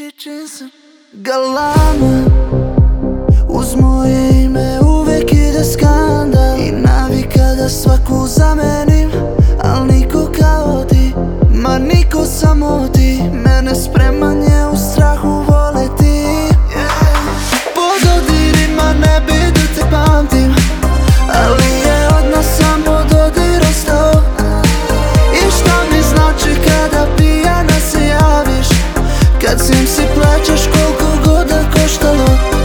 Gucci džinsa galama, uz moje ime uvek ide skandal i navika da svaku zamenim, al niko kao ti, ma niko samo ti. Mene spreman je u strahu voleti, po dodirima ne bi da te pamtim, ali je od nas samo dodir ostao. I šta mi znači kada pijana se javiš, kad svim si plaćaš koliko god da koštalo.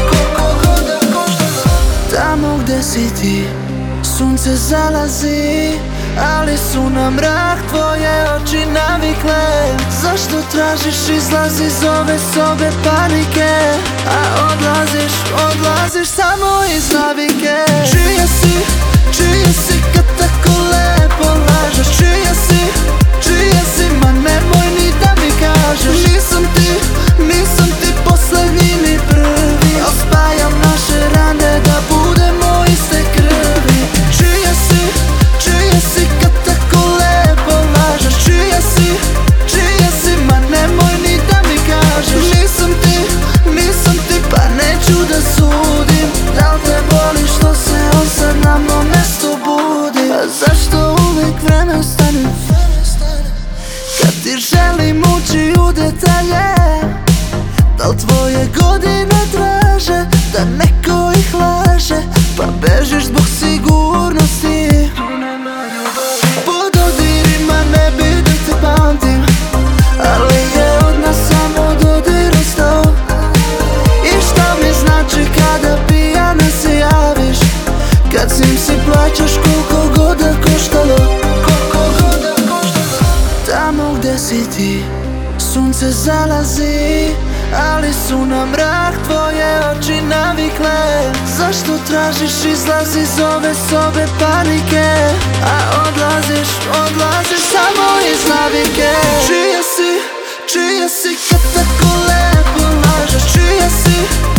Tamo gde si ti sunce zalazi, ali su na mrak tvoje oči navikle. Zašto tražiš izlaz iz ove sobe panike, a odlaziš samo iz navike? Čija si kad tako lepo lažeš? Čija si, ma nemoj ni da mi kažeš. Nisam ti poslednji ni prvi, al spajam naše rane da budemo iste krvi. Čija si kad tako lepo lažeš? Čija si, ma nemoj ni da mi kažeš. Nisam ti, pa neću da sudim. Da li te boli što se on sad na mom mestu budi? A zašto uvek vreme stane kad ti želim ući u detalje? Da li tvoje godine traže da neko ih laže, pa bežiš zbog sigurnosti? Po dodirima ne bi da te pamtim, ali je od nas samo dodir ostao. I šta mi znači kada pijana se javiš, kad svim si plaćaš koliko god da koštalo? Tamo gde si ti sunce zalazi, ali su na mrak tvoje oči navikle. Zašto tražiš izlaz iz ove sobe panike, a odlaziš samo iz navike? Čija si kad tako lepo lažeš? Čija si,